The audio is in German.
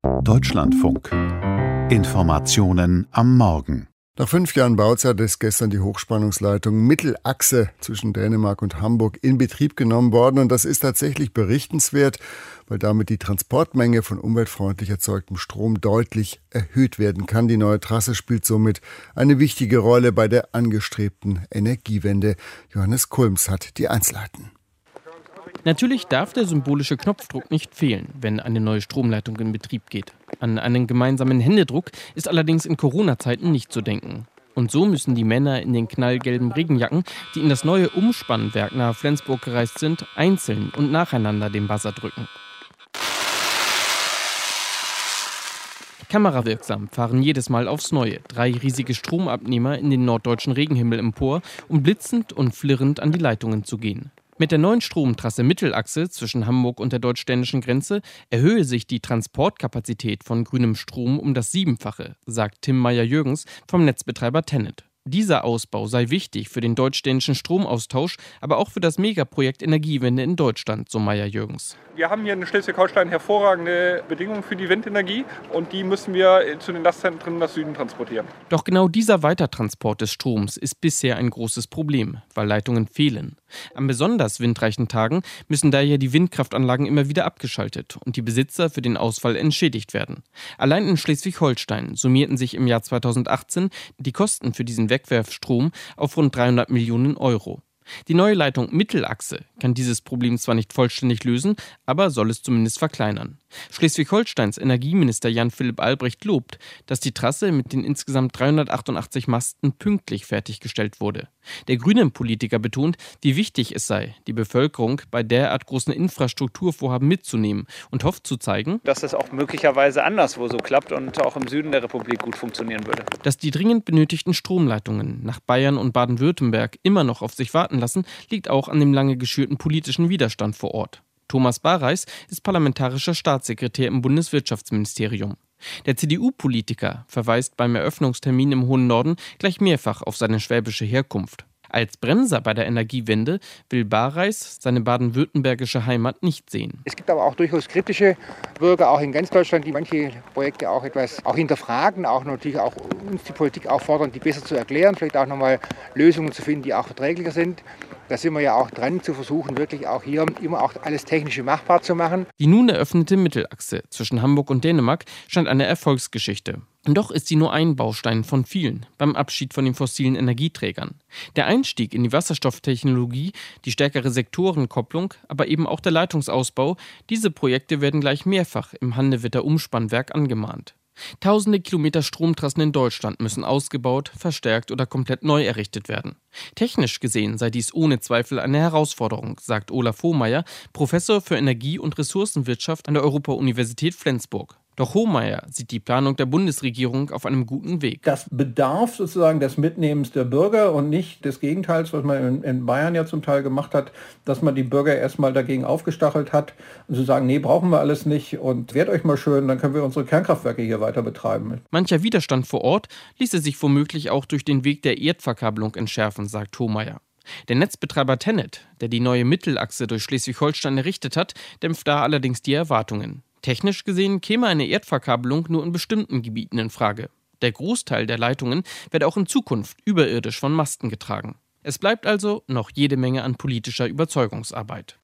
Deutschlandfunk. Informationen am Morgen. Nach 5 Jahren Bauzeit ist gestern die Hochspannungsleitung Mittelachse zwischen Dänemark und Hamburg in Betrieb genommen worden. Und das ist tatsächlich berichtenswert, weil damit die Transportmenge von umweltfreundlich erzeugtem Strom deutlich erhöht werden kann. Die neue Trasse spielt somit eine wichtige Rolle bei der angestrebten Energiewende. Johannes Kulms hat die Einzelheiten. Natürlich darf der symbolische Knopfdruck nicht fehlen, wenn eine neue Stromleitung in Betrieb geht. An einen gemeinsamen Händedruck ist allerdings in Corona-Zeiten nicht zu denken. Und so müssen die Männer in den knallgelben Regenjacken, die in das neue Umspannwerk nahe Flensburg gereist sind, einzeln und nacheinander den Buzzer drücken. Kamerawirksam fahren jedes Mal aufs Neue 3 riesige Stromabnehmer in den norddeutschen Regenhimmel empor, um blitzend und flirrend an die Leitungen zu gehen. Mit der neuen Stromtrasse Mittelachse zwischen Hamburg und der deutsch-dänischen Grenze erhöhe sich die Transportkapazität von grünem Strom um das 7-fache, sagt Tim Meyer-Jürgens vom Netzbetreiber TenneT. Dieser Ausbau sei wichtig für den deutsch-dänischen Stromaustausch, aber auch für das Megaprojekt Energiewende in Deutschland, so Meyer-Jürgens. Wir haben hier in Schleswig-Holstein hervorragende Bedingungen für die Windenergie und die müssen wir zu den Lastzentren nach Süden transportieren. Doch genau dieser Weitertransport des Stroms ist bisher ein großes Problem, weil Leitungen fehlen. An besonders windreichen Tagen müssen daher die Windkraftanlagen immer wieder abgeschaltet und die Besitzer für den Ausfall entschädigt werden. Allein in Schleswig-Holstein summierten sich im Jahr 2018 die Kosten für diesen Wegwerfstrom auf rund 300 Millionen Euro. Die neue Leitung Mittelachse kann dieses Problem zwar nicht vollständig lösen, aber soll es zumindest verkleinern. Schleswig-Holsteins Energieminister Jan-Philipp Albrecht lobt, dass die Trasse mit den insgesamt 388 Masten pünktlich fertiggestellt wurde. Der Grünen-Politiker betont, wie wichtig es sei, die Bevölkerung bei derart großen Infrastrukturvorhaben mitzunehmen und hofft zu zeigen, dass das auch möglicherweise anderswo so klappt und auch im Süden der Republik gut funktionieren würde. Dass die dringend benötigten Stromleitungen nach Bayern und Baden-Württemberg immer noch auf sich warten lassen, liegt auch an dem lange geschürten politischen Widerstand vor Ort. Thomas Bareis ist parlamentarischer Staatssekretär im Bundeswirtschaftsministerium. Der CDU-Politiker verweist beim Eröffnungstermin im hohen Norden gleich mehrfach auf seine schwäbische Herkunft. Als Bremser bei der Energiewende will Bareis seine baden-württembergische Heimat nicht sehen. Es gibt aber auch durchaus kritische Bürger, auch in ganz Deutschland, die manche Projekte auch etwas hinterfragen, auch natürlich auch uns die Politik auffordern, die besser zu erklären, vielleicht auch nochmal Lösungen zu finden, die auch verträglicher sind. Da sind wir ja auch dran, zu versuchen, wirklich auch hier immer auch alles Technische machbar zu machen. Die nun eröffnete Mittelachse zwischen Hamburg und Dänemark scheint eine Erfolgsgeschichte. Und doch ist sie nur ein Baustein von vielen beim Abschied von den fossilen Energieträgern. Der Einstieg in die Wasserstofftechnologie, die stärkere Sektorenkopplung, aber eben auch der Leitungsausbau, diese Projekte werden gleich mehrfach im Handewitter Umspannwerk angemahnt. Tausende Kilometer Stromtrassen in Deutschland müssen ausgebaut, verstärkt oder komplett neu errichtet werden. Technisch gesehen sei dies ohne Zweifel eine Herausforderung, sagt Olaf Hohmeier, Professor für Energie- und Ressourcenwirtschaft an der Europa-Universität Flensburg. Doch Hohmeier sieht die Planung der Bundesregierung auf einem guten Weg. Das bedarf sozusagen des Mitnehmens der Bürger und nicht des Gegenteils, was man in Bayern ja zum Teil gemacht hat, dass man die Bürger erstmal dagegen aufgestachelt hat und zu sagen, nee, brauchen wir alles nicht und wehrt euch mal schön, dann können wir unsere Kernkraftwerke hier weiter betreiben. Mancher Widerstand vor Ort ließe sich womöglich auch durch den Weg der Erdverkabelung entschärfen, sagt Hohmeier. Der Netzbetreiber TenneT, der die neue Mittelachse durch Schleswig-Holstein errichtet hat, dämpft da allerdings die Erwartungen. Technisch gesehen käme eine Erdverkabelung nur in bestimmten Gebieten in Frage. Der Großteil der Leitungen werde auch in Zukunft überirdisch von Masten getragen. Es bleibt also noch jede Menge an politischer Überzeugungsarbeit.